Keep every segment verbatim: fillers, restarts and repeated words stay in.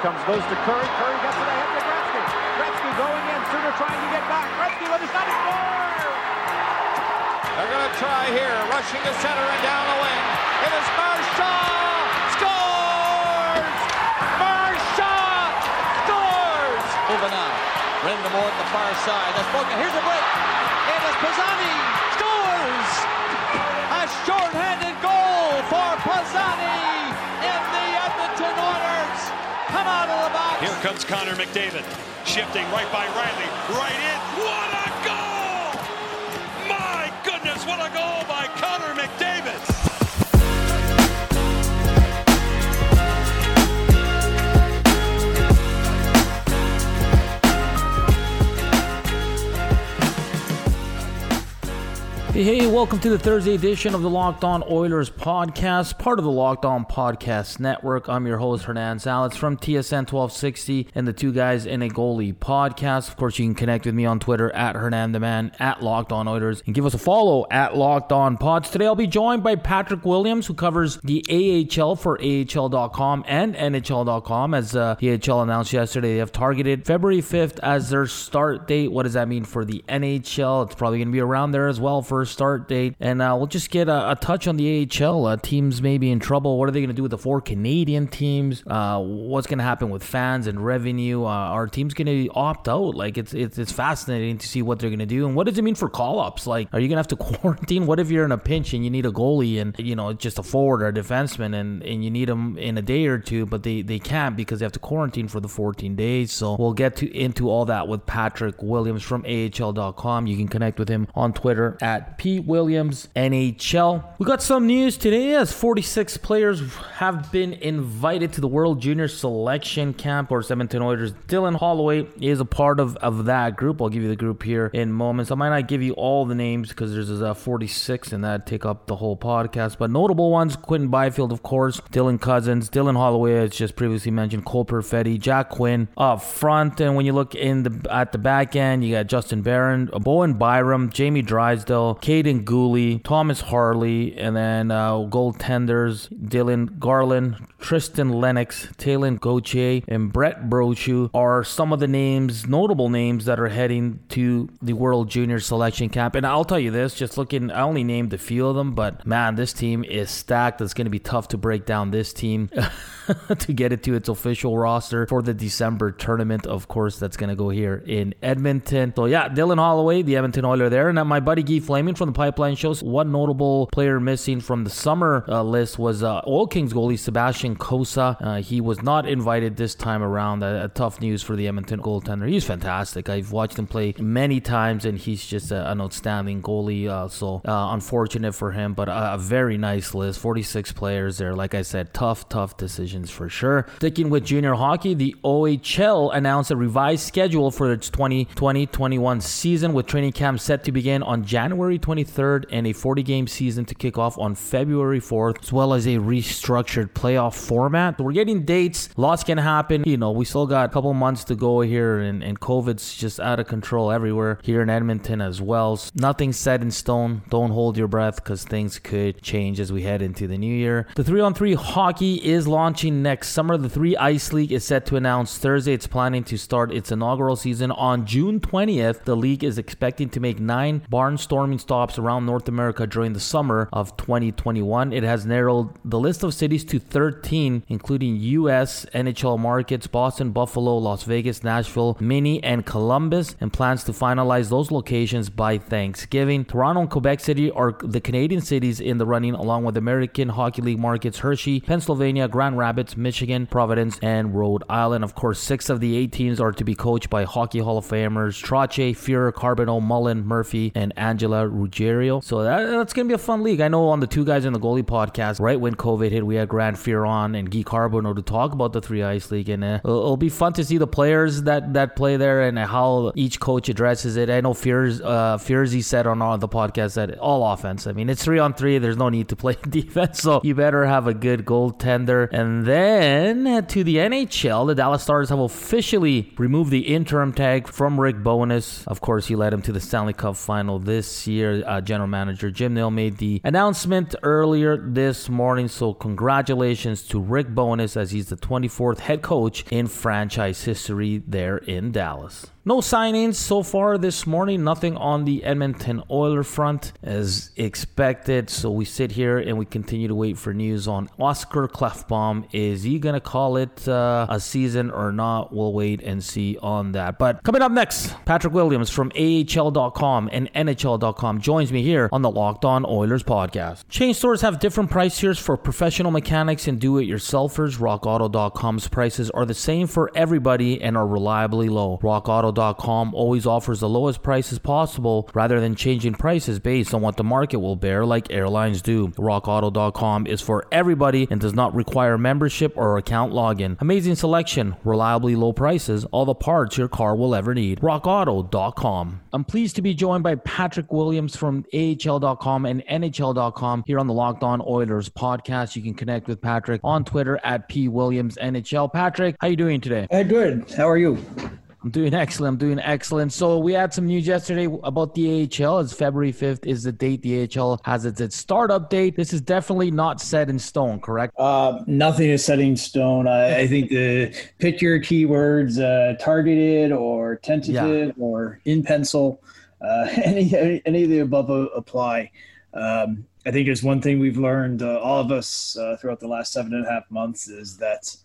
comes, goes to Curry. Curry gets it ahead to Gretzky. Gretzky going in. Suter trying to get back. Gretzky with a shot. He scores! They're going to try here. Rushing to center and down the wing. It is Marchand! Scores! Marchand scores! Over now. Brind'Amour at the far side. That's broken. Here's the break. It is Pisani. Scores! A short-handed goal for Pisani in the Edmonton Oilers. Come out of the box. Here comes Connor McDavid. Shifting right by Riley. Right in. What a goal! My goodness, what a goal by Connor McDavid. Hey, hey, welcome to the Thursday edition of the Locked On Oilers podcast, part of the Locked On Podcast Network. I'm your host, Hernan Salas from T S N twelve sixty and the Two Guys in a Goalie podcast. Of course, you can connect with me on Twitter at Hernan the Man, at Locked On Oilers, and give us a follow at Locked On Pods. Today, I'll be joined by Patrick Williams, who covers the A H L for A H L dot com and N H L dot com. As uh, the A H L announced yesterday, they have targeted February fifth as their start date. What does that mean for the N H L? It's probably going to be around there as well for start date, and uh, we'll just get a, a touch on the A H L. Uh, teams may be in trouble. What are they going to do with the four Canadian teams? Uh, what's going to happen with fans and revenue? Uh, are teams going to opt out? Like it's, it's it's fascinating to see what they're going to do, and what does it mean for call-ups? Like, are you going to have to quarantine? What if you're in a pinch and you need a goalie and you know just a forward or a defenseman, and, and you need them in a day or two, but they, they can't because they have to quarantine for the fourteen days. So we'll get to into all that with Patrick Williams from A H L dot com. You can connect with him on Twitter at P Williams N H L. We got some news today as forty-six players have been invited to the World Junior Selection Camp. Of course, Edmonton Oilers Dylan Holloway is a part of, of that group. I'll give you the group here in moments. I might not give you all the names because there's uh, forty-six and that'd take up the whole podcast. But notable ones, Quinton Byfield, of course, Dylan Cousins, Dylan Holloway, as just previously mentioned, Cole Perfetti, Jack Quinn up front. And when you look in the at the back end, you got Justin Barron, Bowen Byram, Jamie Drysdale, Caden Gooley, Thomas Harley, and then uh, goaltenders Dylan Garland, Tristan Lennox, Talon Gauthier, and Brett Brochu are some of the names, notable names that are heading to the World Junior Selection Camp. And I'll tell you this, just looking, I only named a few of them, but man, this team is stacked. It's going to be tough to break down this team to get it to its official roster for the December tournament. Of course, that's going to go here in Edmonton. So yeah, Dylan Holloway, the Edmonton Oiler there. And my buddy Guy Flaming from the Pipeline shows one notable player missing from the summer uh, list was uh, Oil Kings goalie Sebastian Cossa. Uh, he was not invited this time around. Uh, tough news for the Edmonton goaltender. He's fantastic. I've watched him play many times, and he's just a, an outstanding goalie. Uh, so uh, unfortunate for him, but a, a very nice list. forty-six players there. Like I said, tough, tough decisions for sure. Sticking with junior hockey, the O H L announced a revised schedule for its twenty twenty twenty-one season, with training camp set to begin on January twenty-third and a forty-game season to kick off on February fourth, as well as a restructured playoff format. We're getting dates. Lots can happen. You know, we still got a couple months to go here, and, and COVID's just out of control everywhere here in Edmonton as well. So nothing's set in stone. Don't hold your breath because things could change as we head into the new year. The three on three hockey is launching next summer. The three Ice League is set to announce Thursday. It's planning to start its inaugural season on June twentieth. The league is expecting to make nine barnstorming stops around North America during the summer of twenty twenty-one. It has narrowed the list of cities to thirteen, including U S, N H L markets, Boston, Buffalo, Las Vegas, Nashville, Minnie, and Columbus, and plans to finalize those locations by Thanksgiving. Toronto and Quebec City are the Canadian cities in the running, along with American Hockey League markets Hershey, Pennsylvania, Grand Rapids, Michigan, Providence, and Rhode Island. Of course, six of the eight teams are to be coached by Hockey Hall of Famers Trottier, Fuhrer, Carbonneau, Mullen, Murphy, and Angela Ruggiero. So that, that's going to be a fun league. I know on the Two Guys in the Goalie podcast, right when COVID hit, we had Grant Fuhrer on and Guy Carbonneau to talk about the three Ice League, and uh, it'll, it'll be fun to see the players that, that play there and how each coach addresses it. I know Fuhrer, uh, Fuhrer said on all the podcast that all offense. I mean, it's three on three. There's no need to play defense, so you better have a good goaltender. And then to the N H L, the Dallas Stars have officially removed the interim tag from Rick Bowness. Of course, he led him to the Stanley Cup final this year. here, uh, general manager Jim Nill, made the announcement earlier this morning. So congratulations to Rick Bowness, as he's the twenty-fourth head coach in franchise history there in Dallas. No signings so far this morning. Nothing on the Edmonton Oilers front as expected. So we sit here and we continue to wait for news on Oscar Klefbom. Is he going to call it uh, a season or not? We'll wait and see on that. But coming up next, Patrick Williams from A H L dot com and N H L dot com joins me here on the Locked On Oilers podcast. Chain stores have different price tiers for professional mechanics and do-it-yourselfers. rock auto dot com's prices are the same for everybody and are reliably low. rock auto dot com always offers the lowest prices possible rather than changing prices based on what the market will bear like airlines do. rock auto dot com is for everybody and does not require membership or account login. Amazing selection, reliably low prices, all the parts your car will ever need. rock auto dot com. I'm pleased to be joined by Patrick Williams from A H L dot com and N H L dot com here on the Locked On Oilers podcast. You can connect with Patrick on Twitter at P Williams N H L. Patrick, how are you doing today? Hey, good. How are you? I'm doing excellent. I'm doing excellent. So we had some news yesterday about the A H L. It's February fifth is the date the A H L has its, its startup date. This is definitely not set in stone, correct? Uh, nothing is set in stone. I, I think the pick your keywords, uh, targeted or tentative yeah. or in pencil, uh, any any of the above apply. Um, I think there's one thing we've learned, uh, all of us uh, throughout the last seven and a half months, is that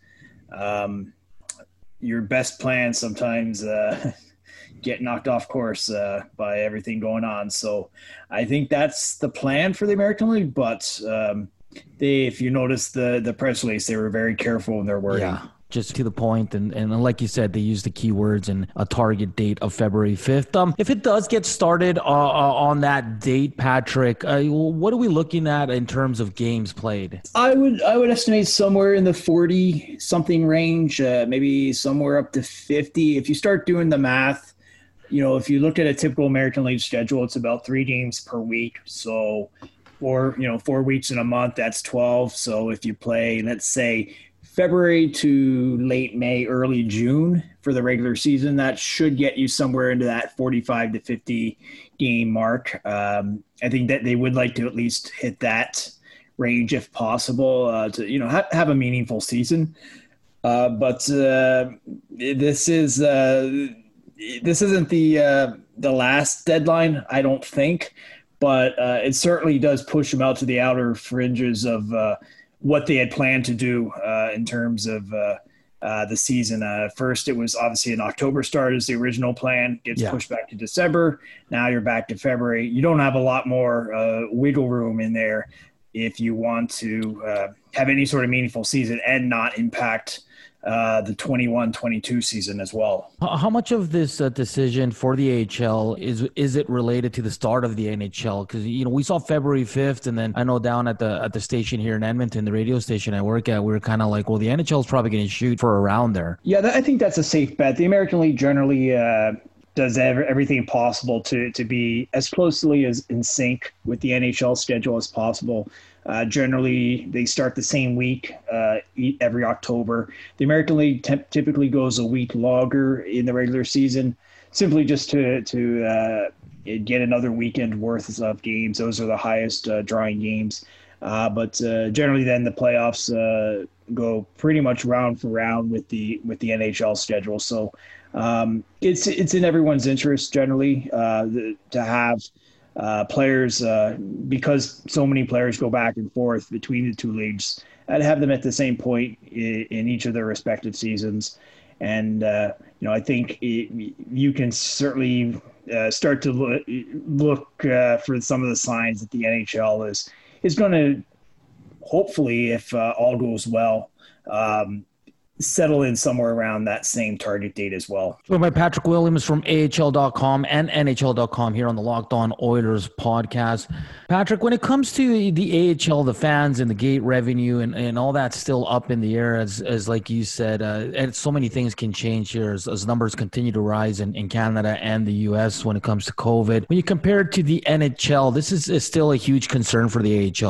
um, your best plans sometimes uh, get knocked off course uh, by everything going on. So I think that's the plan for the American League. But um, they, if you notice the the press release, they were very careful in their wording. Yeah. Just to the point, and, and like you said, they use the keywords and a target date of February fifth. Um, if it does get started uh, uh, on that date, Patrick, uh, what are we looking at in terms of games played? I would I would estimate somewhere in the forty something range, uh, maybe somewhere up to fifty. If you start doing the math, you know, if you look at a typical American League schedule, it's about three games per week. So, four you know four weeks in a month, that's twelve. So if you play, let's say, February to late May, early June for the regular season, that should get you somewhere into that forty-five to fifty game mark. Um, I think that they would like to at least hit that range if possible uh, to, you know, ha- have a meaningful season. Uh, but uh, this is uh, this isn't the uh, the last deadline, I don't think, but uh, it certainly does push them out to the outer fringes of uh, what they had planned to do uh, in terms of uh, uh, the season. Uh, first, it was obviously an October start as the original plan. Gets yeah. pushed back to December. Now you're back to February. You don't have a lot more uh, wiggle room in there if you want to uh, have any sort of meaningful season and not impact uh, the twenty-one twenty-two season as well. How much of this uh, decision for the A H L is is it related to the start of the N H L? Because, you know, we saw February fifth, and then I know down at the at the station here in Edmonton, the radio station I work at, we were kind of like, well, the N H L is probably going to shoot for around there. Yeah, that, I think that's a safe bet. The American League generally uh, does ever, everything possible to to be as closely as in sync with the N H L schedule as possible. Uh, generally, they start the same week uh, every October. The American League t- typically goes a week longer in the regular season, simply just to to uh, get another weekend worth of games. Those are the highest uh, drawing games. Uh, but uh, generally, then the playoffs uh, go pretty much round for round with the with the N H L schedule. So um, it's it's in everyone's interest generally uh, the, to have. Uh, players, uh, because so many players go back and forth between the two leagues, I'd have them at the same point in, in each of their respective seasons. And, uh, you know, I think it, you can certainly uh, start to look, look uh, for some of the signs that the N H L is, is going to, hopefully, if uh, all goes well, um, settle in somewhere around that same target date as well. Joined by Patrick Williams from A H L dot com and N H L dot com here on the Locked On Oilers podcast. Patrick, when it comes to the A H L, the fans and the gate revenue and, and all that's still up in the air, as as like you said, uh, and so many things can change here as, as numbers continue to rise in, in Canada and the U S when it comes to COVID. When you compare it to the N H L, this is, is still a huge concern for the A H L, right?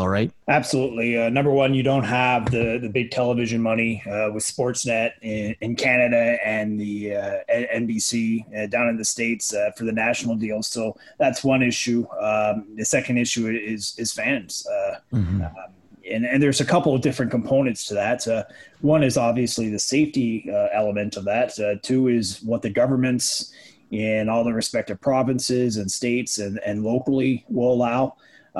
Absolutely. Uh, number one, you don't have the, the big television money uh, with Sportsnet in, in Canada and the uh, N B C uh, down in the States uh, for the national deal. So that's one issue. Um, the second issue is is fans. Uh, mm-hmm. um, and, and there's a couple of different components to that. Uh, one is obviously the safety uh, element of that. Uh, two is what the governments in all the respective provinces and states and, and locally will allow.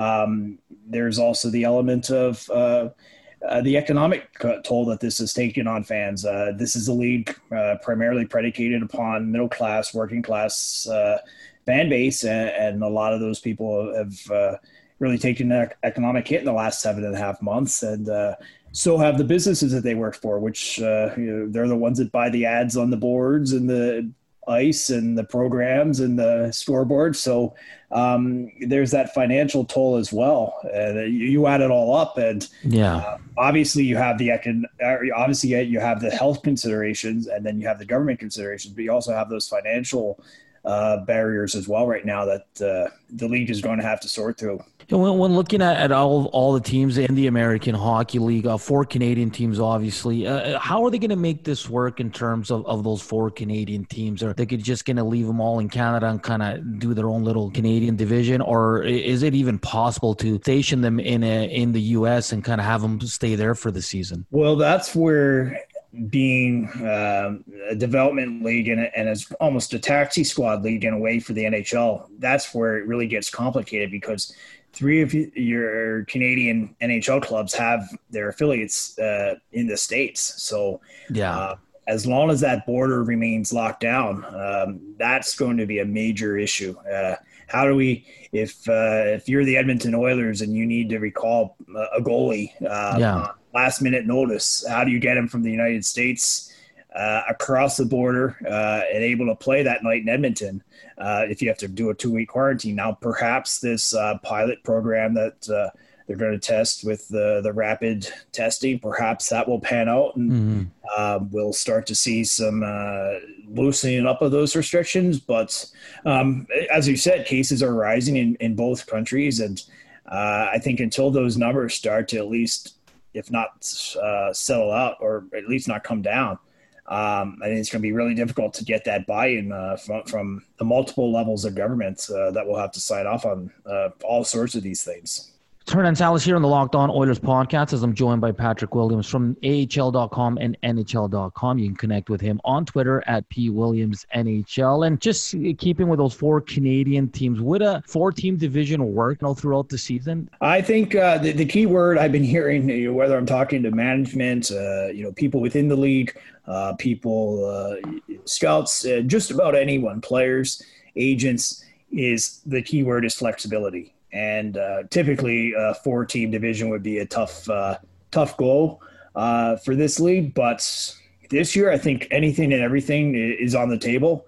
Um, there's also the element of uh, uh, the economic toll that this has taken on fans. Uh, this is a league uh, primarily predicated upon middle class, working class uh, fan base, and, and a lot of those people have uh, really taken an economic hit in the last seven and a half months. And uh, so have the businesses that they work for, which uh, you know, they're the ones that buy the ads on the boards and the ice and the programs and the scoreboard. So um, there's that financial toll as well. Uh, you, you add it all up, and yeah, uh, obviously you have the econ- obviously you have the health considerations, and then you have the government considerations, but you also have those financial uh, barriers as well right now that uh, the league is going to have to sort through. When, when looking at, at all all the teams in the American Hockey League, uh, four Canadian teams, obviously, uh, how are they going to make this work in terms of, of those four Canadian teams? Are they just going to leave them all in Canada and kind of do their own little Canadian division, or is it even possible to station them in a, in the U S and kind of have them stay there for the season? Well, that's where being uh, a development league and, and it's almost a taxi squad league in a way for the N H L, that's where it really gets complicated, because three of your Canadian N H L clubs have their affiliates uh, in the States. So yeah, uh, as long as that border remains locked down, um, that's going to be a major issue. Uh, how do we, if uh, if you're the Edmonton Oilers and you need to recall a goalie uh, yeah. last minute notice, how do you get him from the United States uh, across the border uh, and able to play that night in Edmonton? Uh, if you have to do a two-week quarantine. Now, perhaps this uh, pilot program that uh, they're going to test with the, the rapid testing, perhaps that will pan out, and mm-hmm. uh, we'll start to see some uh, loosening up of those restrictions. But um, as you said, cases are rising in, in both countries, and uh, I think until those numbers start to at least, if not uh, settle out, or at least not come down, Um, I think it's going to be really difficult to get that buy-in uh, from, from the multiple levels of government uh, that will have to sign off on uh, all sorts of these things. Hernan Salas here on the Locked On Oilers podcast, as I'm joined by Patrick Williams from A H L dot com and N H L dot com. You can connect with him on Twitter at P Williams N H L. And just keeping with those four Canadian teams, would a four-team division work, you know, throughout the season? I think uh, the, the key word I've been hearing, you know, whether I'm talking to management, uh, you know, people within the league, uh, people, uh, scouts, uh, just about anyone, players, agents, is the key word is flexibility. And uh, typically a four-team division would be a tough uh, tough goal uh, for this league. But this year, I think anything and everything is on the table.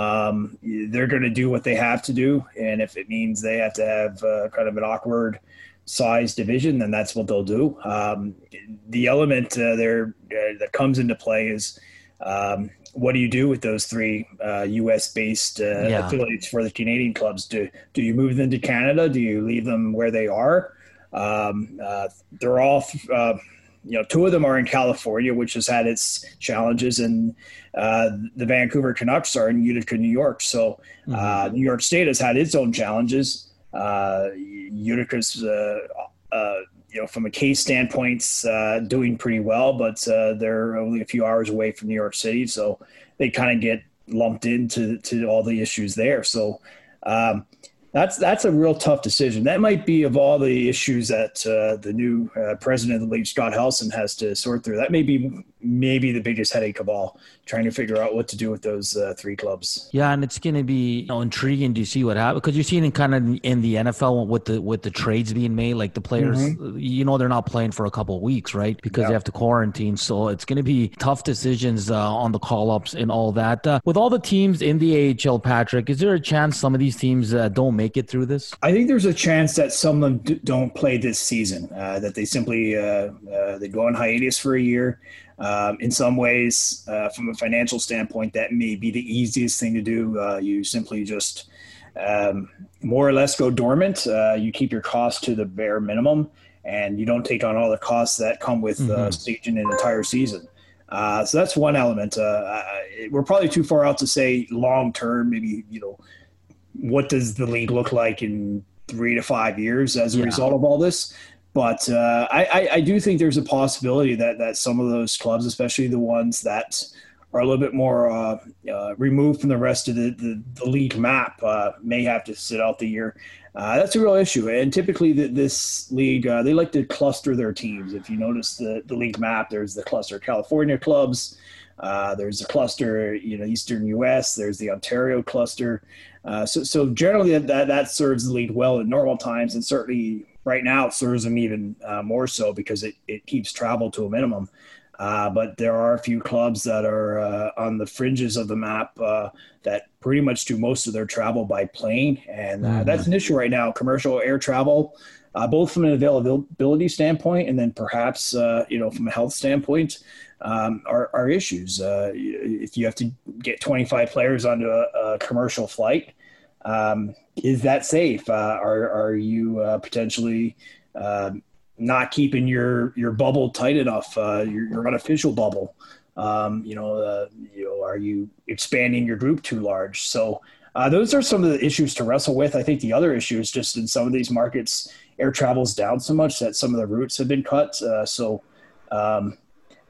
Um, they're going to do what they have to do. And if it means they have to have uh, kind of an awkward size division, then that's what they'll do. Um, the element uh, there uh, that comes into play is um, what do you do with those three uh, U S-based uh, yeah. affiliates for the Canadian clubs? Do do you move them to Canada? Do you leave them where they are? Um, uh, they're all, uh, you know, two of them are in California, which has had its challenges, and uh, the Vancouver Canucks are in Utica, New York. So uh, mm-hmm. New York State has had its own challenges. Uh, Utica's, uh, uh, you know, from a case standpoint, uh, doing pretty well, but uh, they're only a few hours away from New York City, so they kind of get lumped into to all the issues there. So um, that's that's a real tough decision. That might be, of all the issues that uh, the new uh, president of the league, Scott Helson, has to sort through, that may be maybe the biggest headache of all, trying to figure out what to do with those uh, three clubs. Yeah, and it's going to be, you know, intriguing to see what happens, because you're seeing it kind of in the N F L with the with the trades being made, like the players, mm-hmm. you know, they're not playing for a couple of weeks, right? Because yeah. they have to quarantine. So it's going to be tough decisions uh, on the call-ups and all that. Uh, with all the teams in the A H L, Patrick, is there a chance some of these teams uh, don't make it through this? I think there's a chance that some of them d- don't play this season, uh, that they simply uh, uh, they go on hiatus for a year. Um, in some ways, uh, from a financial standpoint, that may be the easiest thing to do. Uh, you simply just um, more or less go dormant. Uh, you keep your costs to the bare minimum, and you don't take on all the costs that come with Mm-hmm. uh, staging an entire season. Uh, so that's one element. Uh, we're probably too far out to say long term, maybe, you know, what does the league look like in three to five years as a Yeah. result of all this? But uh, I, I, I do think there's a possibility that, that some of those clubs, especially the ones that are a little bit more uh, uh, removed from the rest of the, the, the league map, uh, may have to sit out the year. Uh, that's a real issue. And typically the, this league, uh, they like to cluster their teams. If you notice the, the league map, there's the cluster California clubs. Uh, there's a cluster, you know, Eastern U S. There's the Ontario cluster. Uh, so, so generally that, that serves the league well in normal times. And certainly right now it serves them even uh, more so because it, it keeps travel to a minimum. Uh, but there are a few clubs that are uh, on the fringes of the map uh, that pretty much do most of their travel by plane. And uh, mm-hmm. that's an issue right now, commercial air travel, uh, both from an availability standpoint and then perhaps, uh, you know, from a health standpoint, um, are, are issues. Uh, if you have to get twenty-five players onto a, a commercial flight, um, is that safe? Uh, are, are you uh, potentially uh, not keeping your, your bubble tight enough, uh, your, your unofficial bubble? Um, you know, uh, you know, are you expanding your group too large? So uh, those are some of the issues to wrestle with. I think the other issue is just in some of these markets, air travel's down so much that some of the routes have been cut. Uh, so um,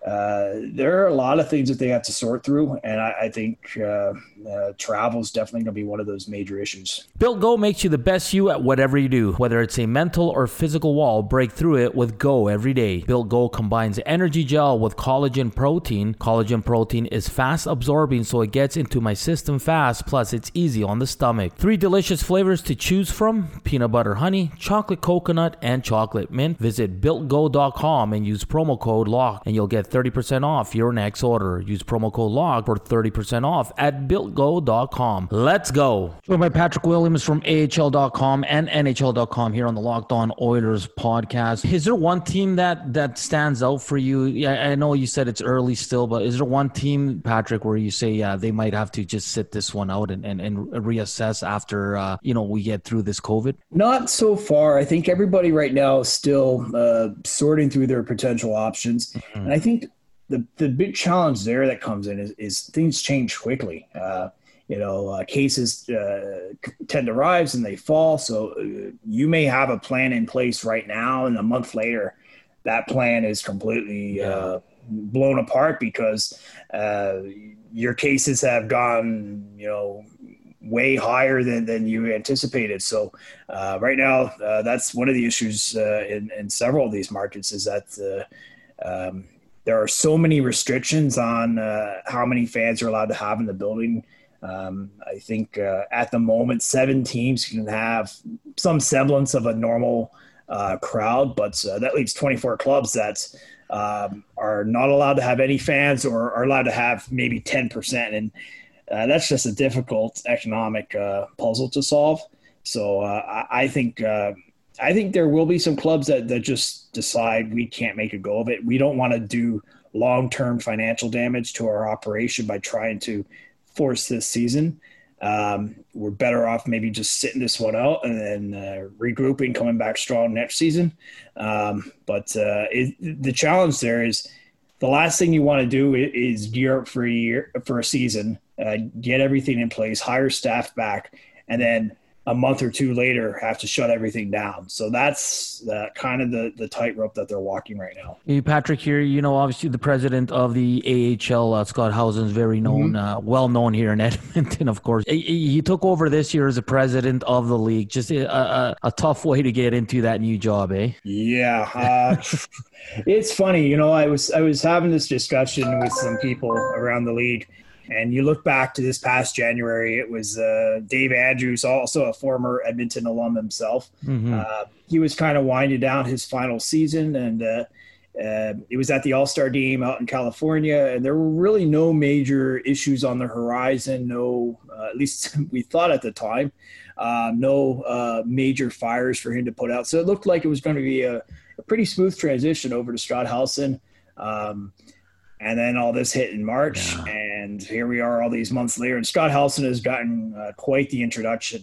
uh, there are a lot of things that they have to sort through. And I, I think uh, uh, travel is definitely going to be one of those major issues. Built Go makes you the best you at whatever you do. Whether it's a mental or physical wall, break through it with Go every day. Built Go combines energy gel with collagen protein. Collagen protein is fast absorbing, so it gets into my system fast, plus it's easy on the stomach. Three delicious flavors to choose from: peanut butter honey, chocolate coconut, and chocolate mint. Visit built go dot com and use promo code LOCK and you'll get thirty percent off your next order. Use promo code LOCK for thirty percent off at built go dot com. Let's go. Joined by Patrick Williams from A H L dot com and N H L dot com here on the Locked On Oilers podcast. Is there one team that, that stands out for you? Yeah, I know you said it's early still, but is there one team, Patrick, where you say, yeah, they might have to just sit this one out and, and, and reassess after, uh, you know, we get through this COVID? Not so far. I think everybody right now is still uh, sorting through their potential options. Mm-hmm. And I think the, the big challenge there that comes in is, is things change quickly. Uh, You know, uh, cases uh, tend to rise and they fall. So uh, you may have a plan in place right now, and a month later, that plan is completely uh, blown apart because uh, your cases have gone, you know, way higher than, than you anticipated. So uh, right now, uh, that's one of the issues uh, in, in several of these markets is that uh, um, there are so many restrictions on uh, how many fans are allowed to have in the building. Um, I think uh, at the moment, seven teams can have some semblance of a normal uh, crowd, but uh, that leaves twenty-four clubs that um, are not allowed to have any fans or are allowed to have maybe ten percent. And uh, that's just a difficult economic uh, puzzle to solve. So uh, I, I think uh, I think there will be some clubs that, that just decide we can't make a go of it. We don't want to do long-term financial damage to our operation by trying to force this season. Um, we're better off maybe just sitting this one out and then uh, regrouping, coming back strong next season. Um, but uh, it, the challenge there is the last thing you want to do is gear up for a year, for a season, uh, get everything in place, hire staff back, and then a month or two later have to shut everything down. So that's uh, kind of the, the tightrope that they're walking right now. Hey, Patrick here, you know, obviously the president of the A H L, uh, Scott Howson, is very known, mm-hmm. uh, well known here in Edmonton, of course. He, he took over this year as a president of the league. Just a, a, a tough way to get into that new job, eh? Yeah. Uh, it's funny, you know, I was, I was having this discussion with some people around the league. And you look back to this past January, it was uh, Dave Andrews, also a former Edmonton alum himself. Mm-hmm. Uh, he was kind of winding down his final season, and uh, uh, it was at the All-Star Game out in California, and there were really no major issues on the horizon, no, uh, at least we thought at the time, uh, no uh, major fires for him to put out. So it looked like it was going to be a, a pretty smooth transition over to Scott Howson. Um, And then all this hit in March, yeah. and here we are all these months later. And Scott Howson has gotten uh, quite the introduction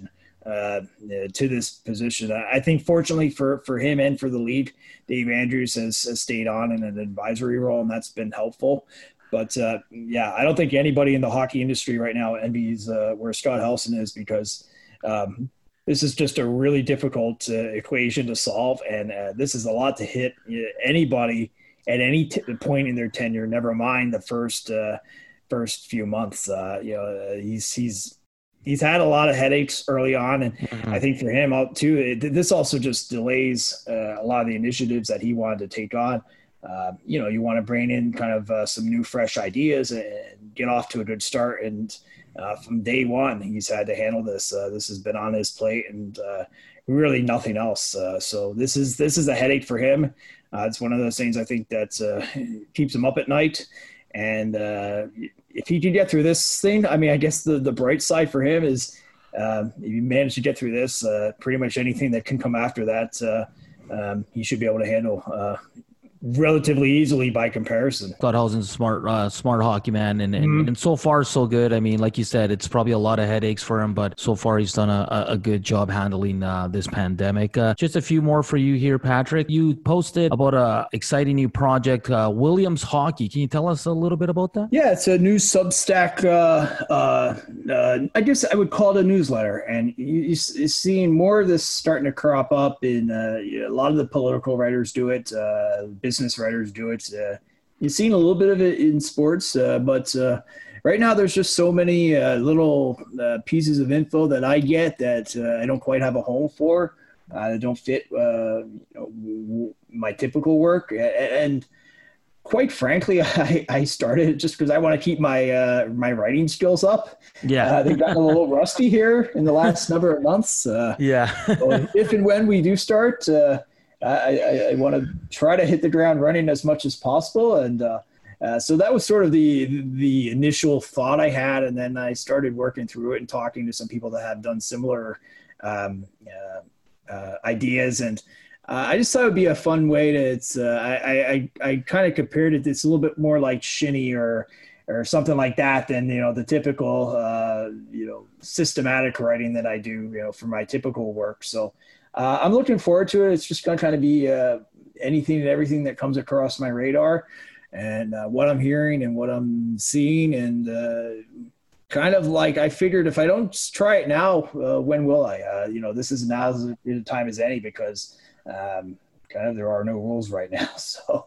uh, to this position. I think fortunately for, for him and for the league, Dave Andrews has, has stayed on in an advisory role, and that's been helpful. But uh, yeah, I don't think anybody in the hockey industry right now envies uh, where Scott Helson is, because um, this is just a really difficult uh, equation to solve. And uh, this is a lot to hit anybody at any t- point in their tenure, never mind the first, uh, first few months. Uh, you know, he's, he's, he's had a lot of headaches early on. And mm-hmm. I think for him out too, it, this also just delays uh, a lot of the initiatives that he wanted to take on. Uh, you know, you want to bring in kind of uh, some new, fresh ideas and get off to a good start. And uh, from day one, he's had to handle this. Uh, this has been on his plate, and uh, really nothing else. Uh, so this is this is a headache for him. Uh, it's one of those things I think that uh, keeps him up at night. And uh, if he can get through this thing, I mean, I guess the, the bright side for him is uh, if you manage to get through this, uh, pretty much anything that can come after that, uh, um, he should be able to handle uh, relatively easily by comparison. Scott Helson's a smart, uh, smart hockey man, and, and, Mm-hmm. and so far so good. I mean, like you said, it's probably a lot of headaches for him, but so far he's done a, a good job handling uh, this pandemic. Uh, just a few more for you here, Patrick. You posted about a exciting new project, uh, Williams Hockey. Can you tell us a little bit about that? Yeah, it's a new Substack. Uh, uh, uh, I guess I would call it a newsletter, and you, you, you're seeing more of this starting to crop up. In uh, a lot of the political writers do it. Uh, business writers do it. Uh, you've seen a little bit of it in sports, uh, but uh, right now there's just so many uh, little uh, pieces of info that I get that uh, I don't quite have a home for. Uh, that don't fit uh, you know, my typical work. And quite frankly, I, I started just because I want to keep my uh, my writing skills up. Yeah, uh, they've gotten a little rusty here in the last number of months. Uh, yeah. So if and when we do start, uh, I, I, I want to try to hit the ground running as much as possible. And uh, uh, so that was sort of the the initial thought I had. And then I started working through it and talking to some people that have done similar um, uh, uh, ideas. And uh, I just thought it would be a fun way to, it's, uh, I, I, I kind of compared it, it's a little bit more like Shinny or or something like that than, you know, the typical, uh, you know, systematic writing that I do, you know, for my typical work. So uh, I'm looking forward to it. It's just going to kind of be uh, anything and everything that comes across my radar, and uh, what I'm hearing and what I'm seeing. And uh, kind of like, I figured if I don't try it now, uh, when will I? Uh, you know, this is now as good a time as any, because um, kind of there are no rules right now. So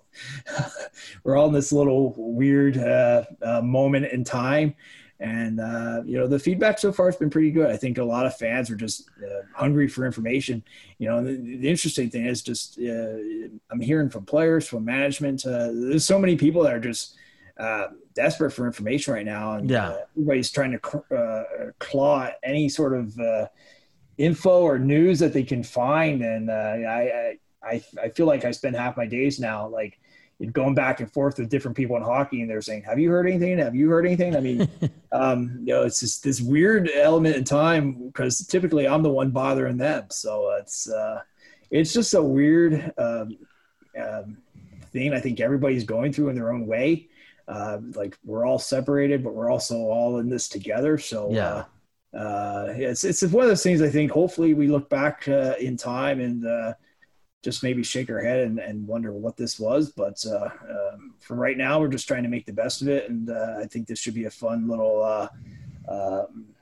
we're all in this little weird uh, uh, moment in time. And, uh, you know, the feedback so far has been pretty good. I think a lot of fans are just uh, hungry for information. You know, the, the interesting thing is just uh, I'm hearing from players, from management. Uh, there's so many people that are just uh, desperate for information right now. And yeah. uh, everybody's trying to uh, claw any sort of uh, info or news that they can find. And uh, I, I, I feel like I spend half my days now, like, going back and forth with different people in hockey, and they're saying, have you heard anything? Have you heard anything? I mean, um, you know, it's just this weird element in time, because typically I'm the one bothering them. So it's, uh, it's just a weird um, um, thing I think everybody's going through in their own way. Uh, like, we're all separated, but we're also all in this together. So yeah, uh, uh, it's, it's one of those things I think hopefully we look back uh, in time and, uh, just maybe shake our head and, and wonder what this was. But uh, um, for right now, we're just trying to make the best of it. And uh, I think this should be a fun little uh, uh,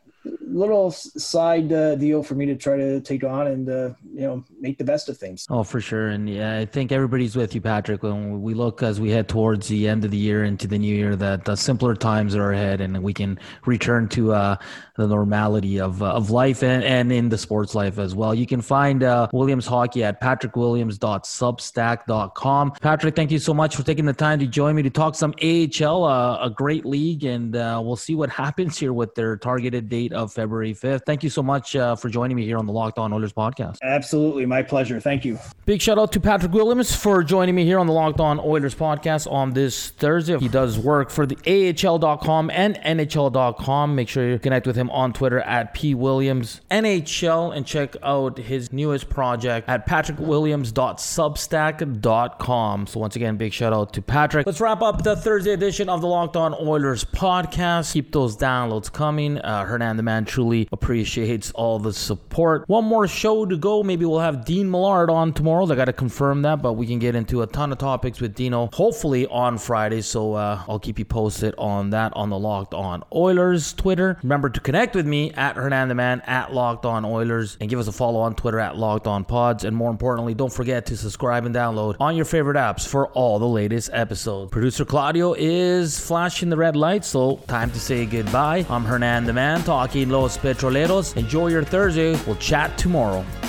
little side uh, deal for me to try to take on and, uh, you know, make the best of things. Oh, for sure. And yeah, I think everybody's with you, Patrick, when we look as we head towards the end of the year into the new year, that the simpler times are ahead, and we can return to uh, the normality of uh, of life and, and in the sports life as well. You can find uh, Williams Hockey at patrick williams dot substack dot com. Patrick, thank you so much for taking the time to join me to talk some A H L, uh, a great league, and uh, we'll see what happens here with their targeted date of February fifth. Thank you so much uh, for joining me here on the Locked On Oilers podcast. Absolutely. My pleasure. Thank you. Big shout out to Patrick Williams for joining me here on the Locked On Oilers podcast on this Thursday. He does work for the A H L dot com and N H L dot com. Make sure you connect with him on Twitter at P Williams N H L and check out his newest project at patrick williams dot substack dot com. So once again, big shout out to Patrick. Let's wrap up the Thursday edition of the Locked On Oilers podcast. Keep those downloads coming. Uh, Hernan the Man man truly appreciates all the support. One more show to go. Maybe we'll have Dean Millard on tomorrow. I got to confirm that, but we can get into a ton of topics with Dino hopefully on Friday. So uh, I'll keep you posted on that on the Locked On Oilers Twitter. Remember to connect with me at Hernan the Man at Locked On Oilers, and give us a follow on Twitter at Locked On Pods. And more importantly, don't forget to subscribe and download on your favorite apps for all the latest episodes. Producer Claudio is flashing the red light, so time to say goodbye. I'm Hernan the Man, talking Los Petroleros. Enjoy your Thursday. We'll chat tomorrow.